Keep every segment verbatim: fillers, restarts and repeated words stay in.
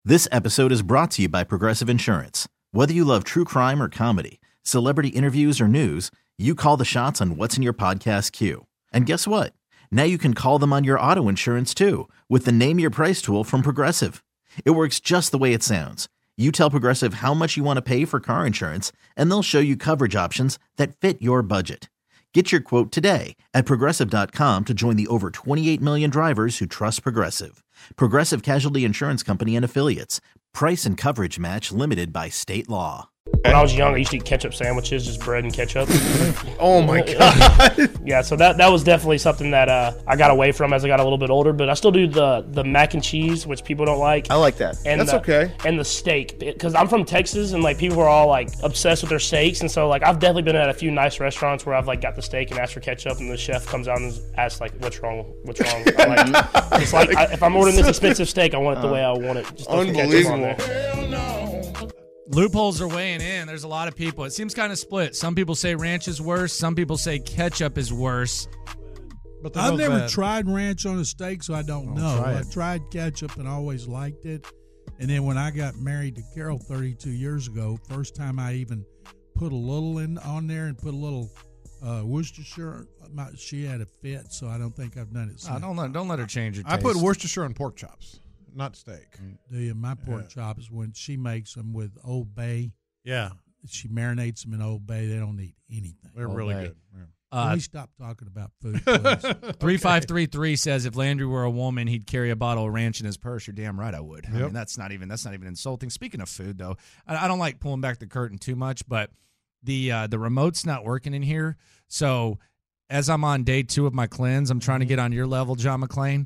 This episode is brought to you by Progressive Insurance. Whether you love true crime or comedy, celebrity interviews or news, you call the shots on what's in your podcast queue. And guess what? Now you can call them on your auto insurance too with the Name Your Price tool from Progressive. It works just the way it sounds. You tell Progressive how much you want to pay for car insurance, and they'll show you coverage options that fit your budget. Get your quote today at Progressive dot com to join the over twenty-eight million drivers who trust Progressive. Progressive Casualty Insurance Company and Affiliates. Price and coverage match limited by state law. When I was young, I used to eat ketchup sandwiches, just bread and ketchup. Oh, my God. Yeah, so that, that was definitely something that uh, I got away from as I got a little bit older. But I still do the, the mac and cheese, which people don't like. I like that. And That's the, okay. And the steak. Because I'm from Texas, and, like, people are all, like, obsessed with their steaks. And so, like, I've definitely been at a few nice restaurants where I've, like, got the steak and asked for ketchup, and the chef comes out and asks, like, what's wrong? What's wrong? I'm like, it's like, I, if I'm ordering this expensive steak, I want it the way I want it. Just throw some ketchup on there. Unbelievable. Loopholes are weighing in. There's a lot of people. It seems kind of split. Some people say ranch is worse. Some people say ketchup is worse. But I've never bad. tried ranch on a steak, so I don't oh, know. Try I tried ketchup and always liked it. And then when I got married to Carol thirty-two years ago, first time I even put a little in on there and put a little uh, Worcestershire, my, she had a fit, so I don't think I've done it since. Oh, don't let don't let her change her taste. I put Worcestershire on pork chops. Not steak. Do you? My pork yeah. chops, when she makes them with Old Bay. Yeah. She marinates them in Old Bay. They don't need anything. They're Old really Bay. good. Yeah. Uh, Can we stop talking about food, please? three five three three says if Landry were a woman, he'd carry a bottle of ranch in his purse. You're damn right I would. Yep. I mean, that's not even that's not even insulting. Speaking of food, though, I, I don't like pulling back the curtain too much, but the uh, the remote's not working in here. So as I'm on day two of my cleanse, I'm trying to get on your level, John McClain.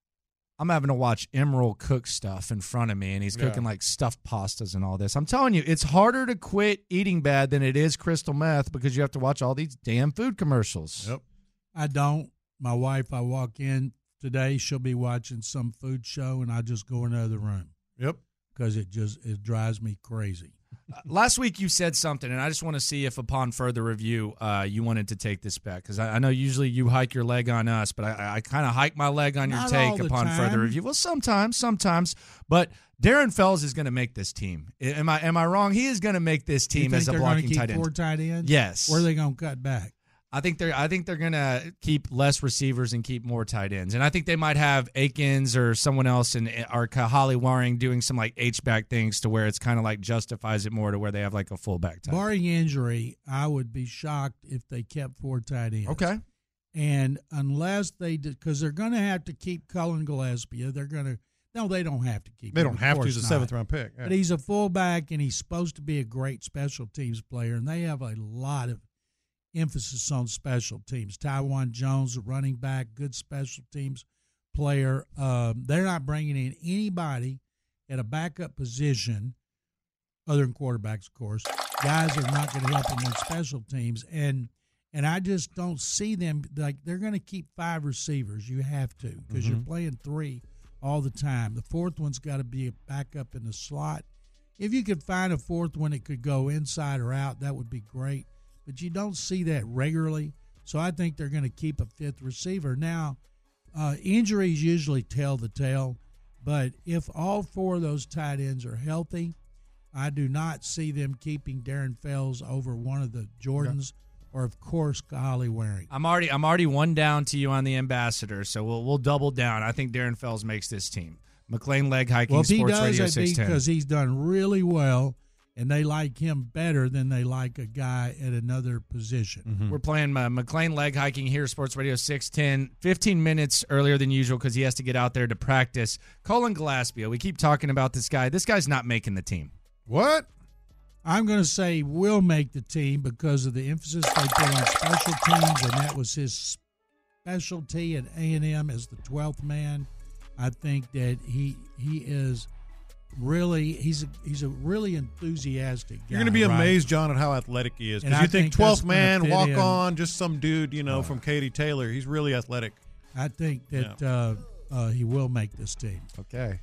I'm having to watch Emerald cook stuff in front of me, and he's cooking, yeah. like, stuffed pastas and all this. I'm telling you, it's harder to quit eating bad than it is crystal meth because you have to watch all these damn food commercials. Yep. I don't. My wife, I walk in today, she'll be watching some food show, and I just go in the other room. Yep. Because it just it drives me crazy. Uh, last week you said something, and I just want to see if upon further review uh, you wanted to take this back. Because I, I know usually you hike your leg on us, but I, I kind of hike my leg on your Not take all the upon time. further review. Well, sometimes, sometimes. But Darren Fells is going to make this team. Am I am I wrong? He is going to make this team you as a they're blocking keep tight end. Four tight ends? Yes. Where are they going to cut back? I think they're I think they're gonna keep less receivers and keep more tight ends, and I think they might have Akins or someone else in or Kahali Waring doing some like H back things to where it's kind of like justifies it more to where they have like a fullback tight. Barring injury, I would be shocked if they kept four tight ends. Okay, and unless they did, because they're going to have to keep Cullen Gillespie. They're going to no, they don't have to keep. They him, don't have to. He's a not. seventh round pick, yeah. But he's a fullback, and he's supposed to be a great special teams player, and they have a lot of emphasis on special teams. Tywan Jones, a running back, good special teams player. Um, they're not bringing in anybody at a backup position other than quarterbacks, of course. Guys are not going to help them in special teams. And and I just don't see them. Like, they're going to keep five receivers. You have to because mm-hmm. you're playing three all the time. The fourth one's got to be a backup in the slot. If you could find a fourth one that could go inside or out, that would be great. But you don't see that regularly, so I think they're going to keep a fifth receiver. Now, uh, injuries usually tell the tale, but if all four of those tight ends are healthy, I do not see them keeping Darren Fells over one of the Jordans or, of course, Kahali Waring. I'm already I'm already one down to you on the ambassador, so we'll we'll double down. I think Darren Fells makes this team. McClain leg hiking well, Sports does, Radio six ten. Because he's done really well. And they like him better than they like a guy at another position. Mm-hmm. We're playing uh, McClain leg hiking here, Sports Radio six ten, fifteen minutes earlier than usual because he has to get out there to practice. Cullen Gillespie, we keep talking about this guy. This guy's not making the team. What? I'm going to say will make the team because of the emphasis they put on special teams, and that was his specialty at A and M as the twelfth man. I think that he he is – Really, he's a, he's a really enthusiastic guy. You're going to be right? amazed, John, at how athletic he is. Because you think, think twelfth man, walk in. on, just some dude, you know, uh, from Katy Taylor. He's really athletic. I think that yeah. uh, uh, he will make this team. Okay.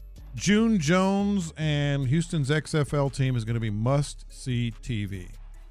June Jones and Houston's X F L team is going to be must-see T V.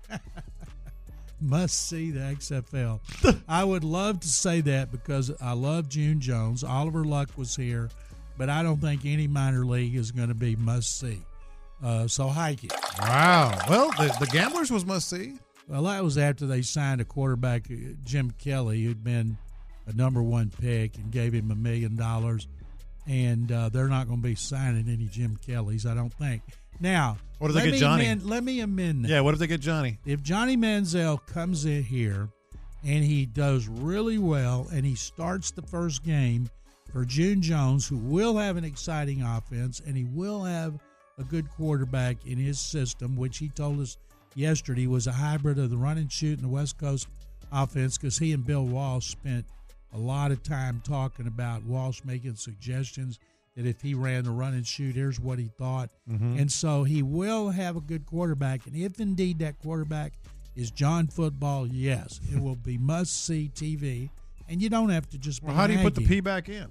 Must see the X F L. I would love to say that because I love June Jones. Oliver Luck was here. but I don't think any minor league is going to be must see. Uh, so hike it. Wow. Well, the, the Gamblers was must see. Well, that was after they signed a quarterback, uh, Jim Kelly, who'd been a number one pick, and gave him a million dollars. And uh, they're not going to be signing any Jim Kellys, I don't think. Now, what if let they get me Johnny? Amend, let me amend that. Yeah, what if they get Johnny? If Johnny Manziel comes in here and he does really well and he starts the first game for June Jones, who will have an exciting offense and he will have a good quarterback in his system, which he told us yesterday was a hybrid of the run and shoot and the West Coast offense, because he and Bill Walsh spent a lot of time talking about Walsh making suggestions that if he ran the run and shoot, here's what he thought. Mm-hmm. And so he will have a good quarterback. And if indeed that quarterback is John Football, yes, it will be must-see T V. And you don't have to just be Well, how do you put the Aggie. P back in?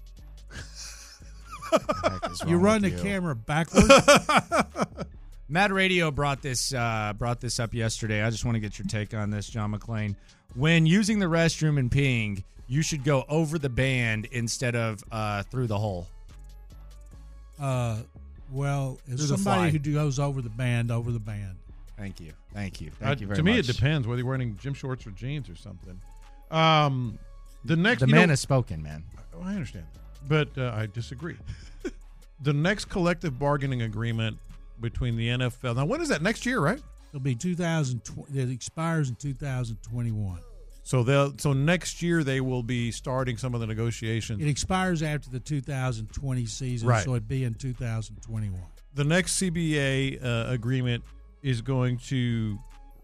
You run the you? camera backwards. Mad Radio brought this uh, brought this up yesterday. I just want to get your take on this, John McClain. When using the restroom and peeing, you should go over the band instead of uh, through the hole. Uh, well, as Through the somebody fly. who goes over the band, over the band. Thank you, thank you, thank Uh, you very to much. me, it depends whether you're wearing gym shorts or jeans or something. Um, the next, The you man know, has spoken, man. Oh, I understand that, but uh, I disagree. The next collective bargaining agreement between the N F L. Now, when is that? Next year, right? It'll be two thousand twenty. It expires in two thousand twenty-one. So they'll. So next year they will be starting some of the negotiations. It expires after the two thousand twenty season, Right. so it'd be in two thousand twenty-one. The next C B A uh, agreement is going to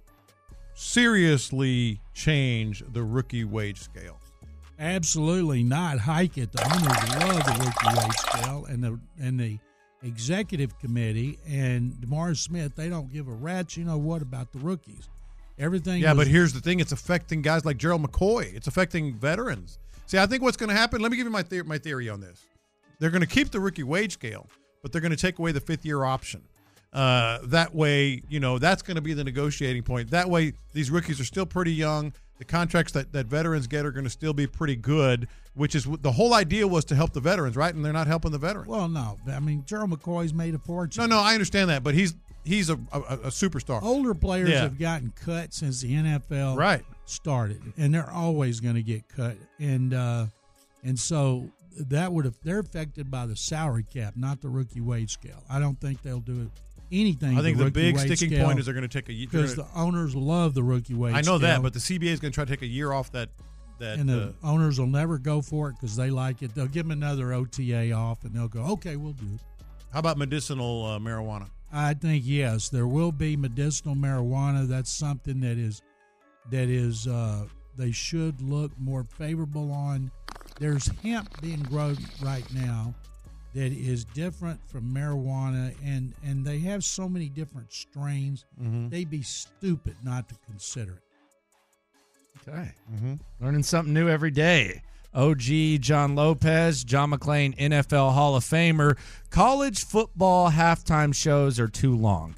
seriously change the rookie wage scale. Absolutely not. Hike it. The owners love the rookie wage scale, and the and the executive committee and DeMar Smith, they don't give a rat's you know what about the rookies. Everything. Yeah, was, but here's the thing: it's affecting guys like Gerald McCoy. It's affecting veterans. See, I think what's going to happen. Let me give you my the- my theory on this. They're going to keep the rookie wage scale, but they're going to take away the fifth year option. Uh, that way, you know, that's going to be the negotiating point. That way, these rookies are still pretty young. The contracts that, that veterans get are going to still be pretty good, which is the whole idea was to help the veterans, right? And they're not helping the veterans. Well, no. I mean, Gerald McCoy's made a fortune. No, no, I understand that, but he's he's a, a, a superstar. Older players Yeah. have gotten cut since the N F L Right. started, and they're always going to get cut. And uh, and so that would have they're affected by the salary cap, not the rookie wage scale. I don't think they'll do anything. I think the the rookie big wage sticking scale, point is they're going to take a year. because the owners love the rookie wage. I know scale, that, but the C B A is going to try to take a year off that. that and the uh, owners will never go for it because they like it. They'll give them another O T A off, and they'll go, okay, we'll do it. how about medicinal uh, marijuana? I think yes, there will be medicinal marijuana. That's something that is that is uh, they should look more favorable on. There's hemp being grown right now that is different from marijuana, and and they have so many different strains. Mm-hmm. They'd be stupid not to consider it. Okay. Mm-hmm. Learning something new every day. O G John Lopez, John McClain, N F L Hall of Famer. College football halftime shows are too long.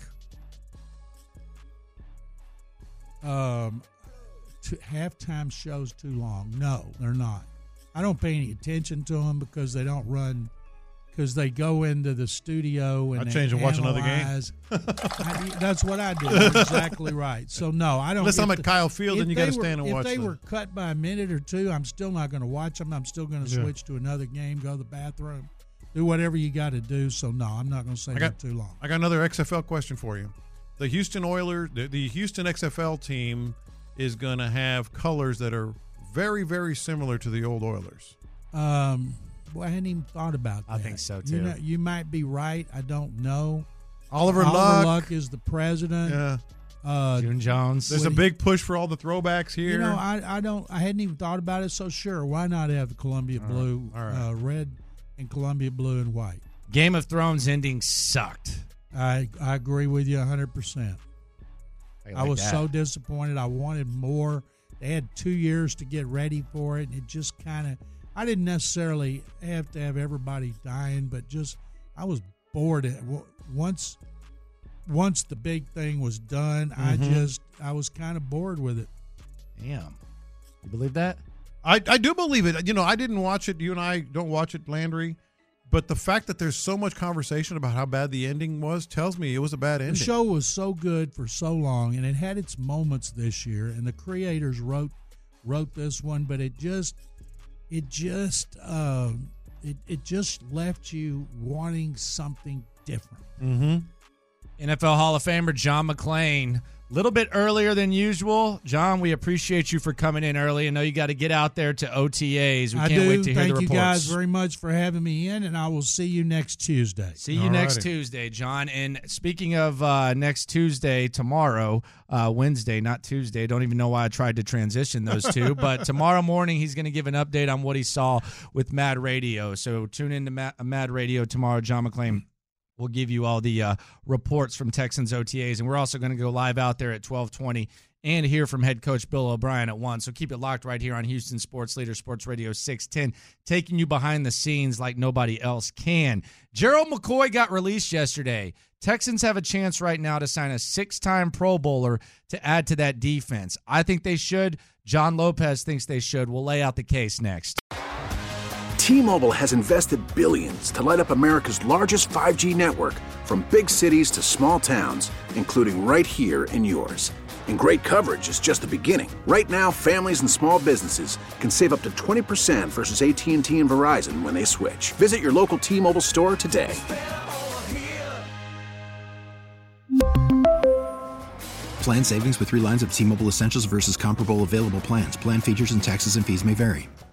Um, to, halftime shows too long. No, they're not. I don't pay any attention to them because they don't run. Because they go into the studio and I'd they change and watch another game. analyze. I, that's what I do. That's exactly right. So no, I don't. Unless if I'm at the- Kyle Field, if then you they got to were- stand and if watch. they the- were cut by a minute or two, I'm still not going to watch them. I'm still going to Yeah. switch to another game, go to the bathroom, do whatever you got to do. So no, I'm not going to say I they're got- too long. I got another X F L question for you. The Houston Oilers, the, the Houston X F L team is going to have colors that are very, very similar to the old Oilers. Um, well, I hadn't even thought about that. I think so, You too. know, you might be right. I don't know. Oliver, Oliver Luck. Luck is the president. Yeah. Uh, June Jones. There's a Would he- big push for all the throwbacks here. You know, I, I don't I hadn't even thought about it. So sure, why not have the Columbia blue, all right. uh, red, and Columbia blue and white? Game of Thrones ending sucked. I I agree with you one hundred percent. I, I like was that. so disappointed. I wanted more. They had two years to get ready for it, and it just kind of. I didn't necessarily have to have everybody dying, but just I was bored. At, once, once the big thing was done, I Mm-hmm. just I was kind of bored with it. Damn. You believe that? I, I do believe it. You know, I didn't watch it. You and I don't watch it, Landry. But the fact that there's so much conversation about how bad the ending was tells me it was a bad ending. The show was so good for so long, and it had its moments this year. And the creators wrote wrote this one, but it just it just uh, it it just left you wanting something different. Mm-hmm. N F L Hall of Famer John McClain. A little bit earlier than usual. John, we appreciate you for coming in early. I know you got to get out there to O T As. We I can't do. wait to hear Thank the you reports. guys very much for having me in, and I will see you next Tuesday. See you All next righty. Tuesday, John. And speaking of uh, next Tuesday, tomorrow, uh, Wednesday, not Tuesday. Don't even know why I tried to transition those two. But tomorrow morning, he's going to give an update on what he saw with Mad Radio. So tune in to Mad, Mad Radio tomorrow. John McClain will give you all the uh, reports from Texans O T As. And we're also going to go live out there at twelve twenty and hear from head coach Bill O'Brien at one. So keep it locked right here on Houston Sports Leader, Sports Radio six ten, taking you behind the scenes like nobody else can. Gerald McCoy got released yesterday. Texans have a chance right now to sign a six-time Pro Bowler to add to that defense. I think they should. John Lopez thinks they should. We'll lay out the case next. T-Mobile has invested billions to light up America's largest five G network, from big cities to small towns, including right here in yours. And great coverage is just the beginning. Right now, families and small businesses can save up to twenty percent versus A T and T and Verizon when they switch. Visit your local T-Mobile store today. Plan savings with three lines of T-Mobile Essentials versus comparable available plans. Plan features and taxes and fees may vary.